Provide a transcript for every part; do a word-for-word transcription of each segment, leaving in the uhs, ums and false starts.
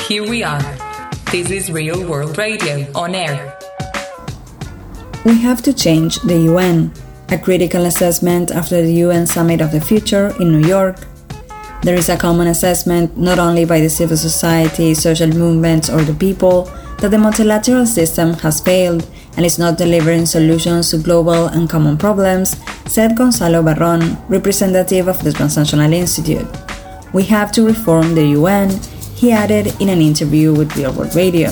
here we are. This is Real World Radio on air. We have to change the U N. A critical assessment after the U N Summit of the Future in New York. There is a common assessment not only by the civil society, social movements or the people that the multilateral system has failed and is not delivering solutions to global and common problems, said Gonzalo Barrón, representative of the Transnational Institute. We have to reform the U N, he added in an interview with Real World Radio.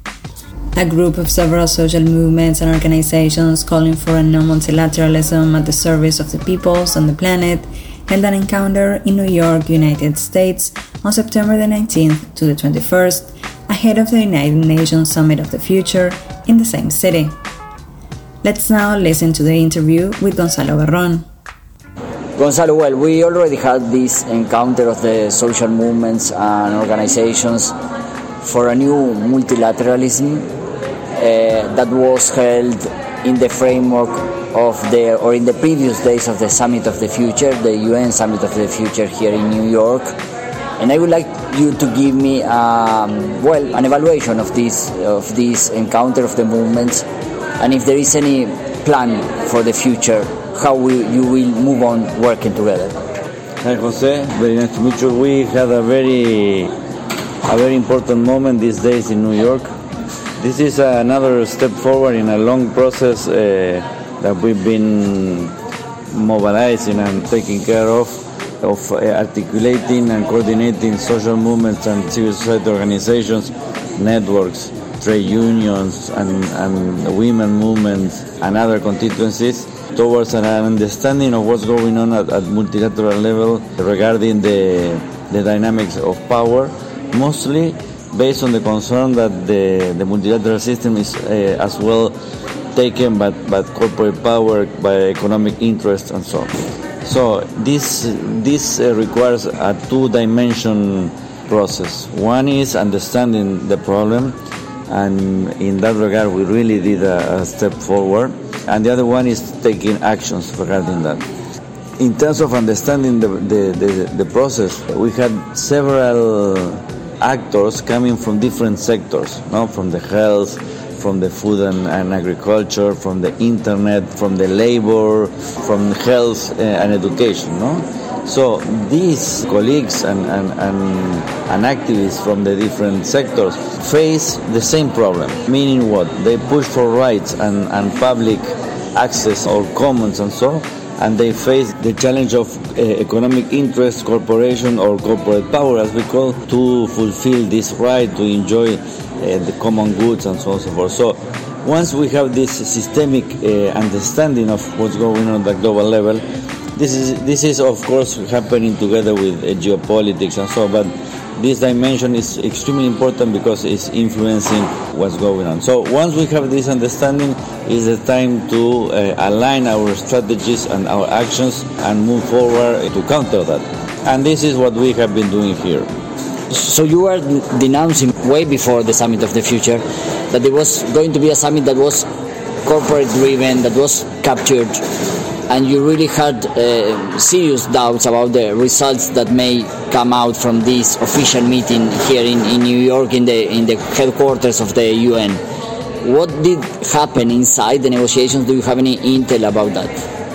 A group of several social movements and organizations calling for a non-multilateralism at the service of the peoples on the planet held an encounter in New York, United States on September the nineteenth to the twenty-first, ahead of the United Nations Summit of the Future in the same city. Let's now listen to the interview with Gonzalo Barrón. Gonzalo, well, we already had this encounter of the social movements and organizations for a new multilateralism uh, that was held in the framework of the, or in the previous days of the Summit of the Future, the U N Summit of the Future here in New York. And I would like you to give me, um, well, an evaluation of this of this encounter of the movements, and if there is any plan for the future, how we, you will move on working together. Hi, Jose. Very nice to meet you. We had a very, a very important moment these days in New York. This is another step forward in a long process uh, that we've been mobilizing and taking care of, of uh, articulating and coordinating social movements and civil society organizations, networks, trade unions, and, and women movements, and other constituencies, towards an understanding of what's going on at, at multilateral level regarding the, the dynamics of power, mostly based on the concern that the, the multilateral system is uh, as well taken by, by corporate power, by economic interests, and so on. So this, this uh, requires a two-dimension process. One is understanding the problem, and in that regard we really did a, a step forward. And the other one is taking actions regarding that. In terms of understanding the, the, the, the process, we had several actors coming from different sectors, no? From the health, from the food and, and agriculture, from the internet, from the labor, from health uh, and education. No? So these colleagues and, and, and, and activists from the different sectors face the same problem, meaning what? They push for rights and, and public access or commons and so, and they face the challenge of uh, economic interest, corporation or corporate power, as we call, to fulfill this right to enjoy uh, the common goods and so on and so forth. So once we have this systemic uh, understanding of what's going on at the global level, this is this is of course happening together with uh, geopolitics and so, but this dimension is extremely important because it's influencing what's going on. So once we have this understanding, it's the time to uh, align our strategies and our actions and move forward to counter that. And this is what we have been doing here. So you were denouncing way before the Summit of the Future that there was going to be a summit that was corporate driven, that was captured, and you really had uh, serious doubts about the results that may come out from this official meeting here in, in New York, in the in the headquarters of the U N. What did happen inside the negotiations? Do you have any intel about that?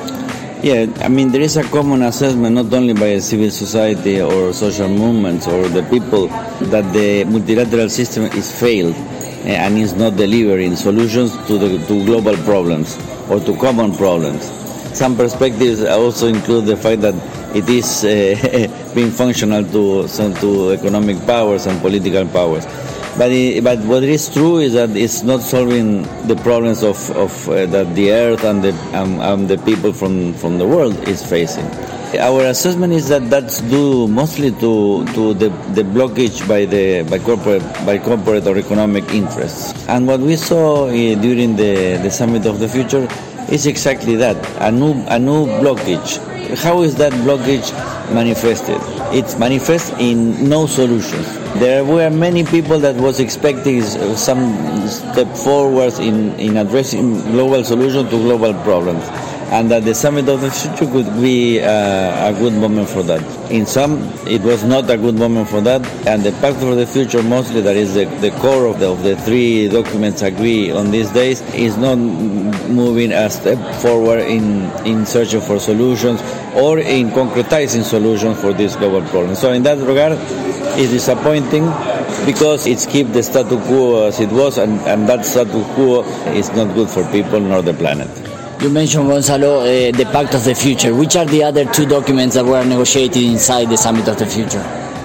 Yeah, I mean, there is a common assessment, not only by civil society or social movements or the people, that the multilateral system is failed and is not delivering solutions to the to global problems or to common problems. Some perspectives also include the fact that it is uh, being functional to to economic powers and political powers. But it, but what is true is that it's not solving the problems of, of uh, that the earth and the um, um, the people from, from the world is facing. Our assessment is that that's due mostly to to the, the blockage by the by corporate by corporate or economic interests. And what we saw uh, during the, the Summit of the Future is exactly that, a new a new blockage. How is that blockage manifested? It's manifest in no solutions. There were many people that was expecting some step forward in, in addressing global solutions to global problems. and that the summit of the future could be uh, a good moment for that. In some, it was not a good moment for that, and the Pact for the Future, mostly that is the, the core of the, of the three documents agree on these days, is not moving a step forward in, in searching for solutions or in concretizing solutions for this global problem. So in that regard, it's disappointing because it's keep the status quo as it was, and, and that status quo is not good for people nor the planet. You mentioned, Gonzalo, uh, the Pact of the Future. Which are the other two documents that were negotiated inside the Summit of the Future?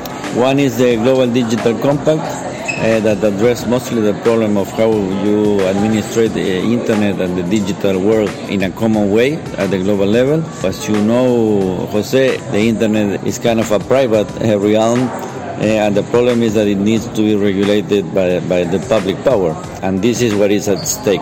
One is the Global Digital Compact uh, that addressed mostly the problem of how you administrate the internet and the digital world in a common way at the global level. As you know, Jose, the internet is kind of a private uh, realm, uh, and the problem is that it needs to be regulated by, by the public power, and this is what is at stake.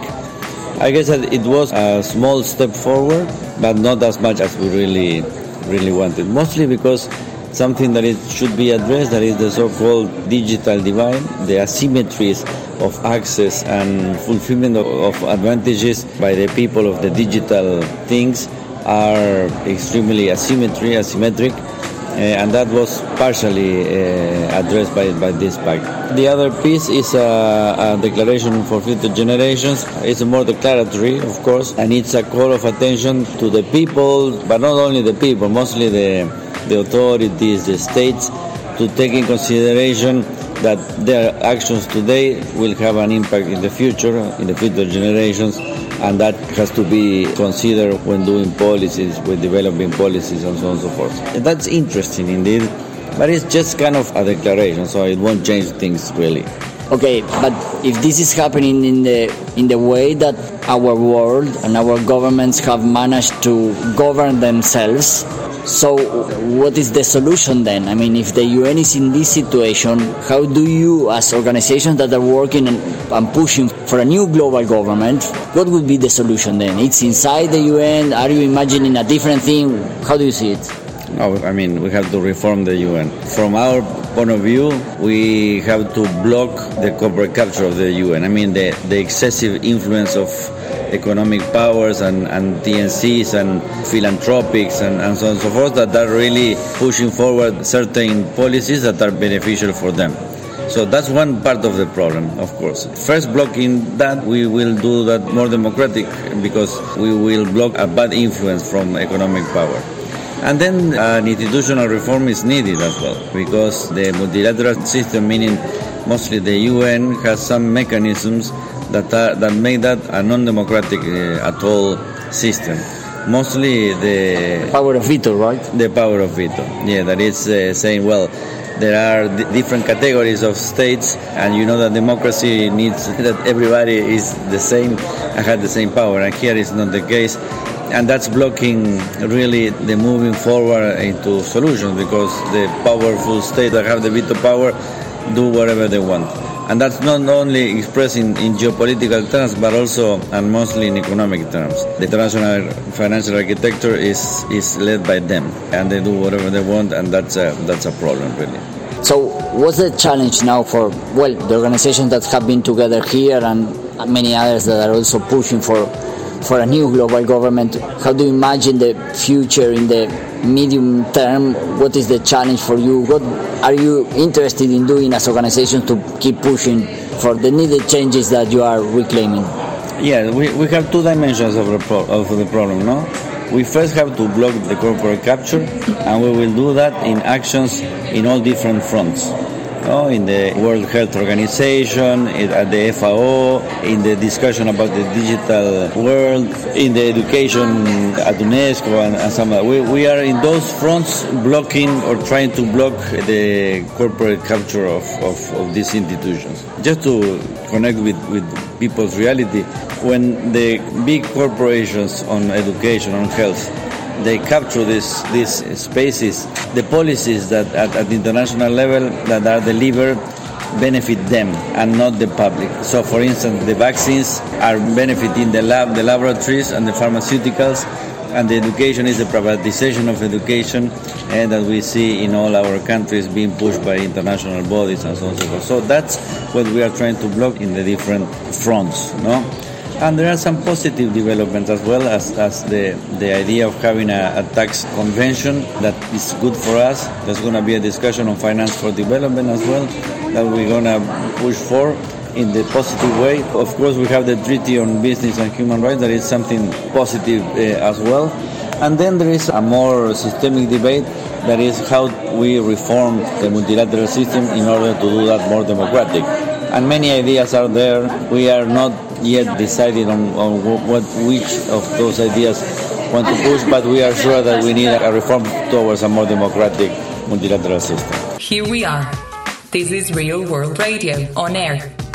I guess that it was a small step forward, but not as much as we really, really wanted. Mostly because something that it should be addressed, that is the so-called digital divide, the asymmetries of access and fulfillment of, of advantages by the people of the digital things are extremely asymmetry, asymmetric. Uh, and that was partially uh, addressed by, by this pact. The other piece is a, a declaration for future generations. It's more declaratory, of course, and it's a call of attention to the people, but not only the people, mostly the, the authorities, the states, to take in consideration that their actions today will have an impact in the future, in the future generations, and that has to be considered when doing policies, when developing policies, and so on and so forth. That's interesting indeed, but it's just kind of a declaration, so it won't change things really. Okay, but if this is happening in the in the way that our world and our governments have managed to govern themselves, so what is the solution then? I mean, if the U N is in this situation, how do you, as organizations that are working and, and pushing for a new global government, what would be the solution then? It's inside the U N? Are you imagining a different thing? How do you see it? No, I mean, we have to reform the U N. From our point of view, we have to block the corporate capture of the U N. I mean, the, the excessive influence of economic powers and, and T N Cs and philanthropics and, and so on and so forth that are really pushing forward certain policies that are beneficial for them. So that's one part of the problem, of course. First, blocking that, we will do that more democratic because we will block a bad influence from economic power. And then uh, an institutional reform is needed as well, because the multilateral system, meaning mostly the U N, has some mechanisms that are, that make that a non-democratic uh, at all system. Mostly the power of veto, right? The power of veto. Yeah, that is uh, saying, well, there are d- different categories of states, and you know that democracy needs that everybody is the same and has the same power, and here is not the case. And that's blocking really the moving forward into solutions, because the powerful states that have the veto power do whatever they want. And that's not only expressed in, in geopolitical terms, but also and mostly in economic terms. The international financial architecture is, is led by them, and they do whatever they want, and that's a, that's a problem, really. So what's the challenge now for, well, the organizations that have been together here and many others that are also pushing for for a new global government? How do you imagine the future in the medium term? What is the challenge for you? What are you interested in doing as organizations to keep pushing for the needed changes that you are reclaiming? Yeah, we, we have two dimensions of the, pro- of the problem, no? We first have to block the corporate capture, and we will do that in actions in all different fronts. Oh, in the World Health Organization, at the F A O, in the discussion about the digital world, in the education at UNESCO, and, and some. We, we are in those fronts blocking or trying to block the corporate capture of, of, of these institutions. Just to connect with, with people's reality, when the big corporations on education, on health, they capture this, these spaces, the policies that at, at the international level that are delivered benefit them and not the public. So, for instance, the vaccines are benefiting the lab, the laboratories and the pharmaceuticals, and the education is the privatization of education and that we see in all our countries being pushed by international bodies and so on and so forth. So that's what we are trying to block in the different fronts, no? And there are some positive developments as well as, as the, the idea of having a, a tax convention that is good for us. There's going to be a discussion on finance for development as well that we're going to push for in the positive way. Of course, we have the Treaty on Business and Human Rights that is something positive uh, as well. And then there is a more systemic debate that is how we reform the multilateral system in order to do that more democratic. And many ideas are there. We are not yet decided on, on what which of those ideas want to push, but we are sure that we need a reform towards a more democratic multilateral system. Here we are. This is Real World Radio on air.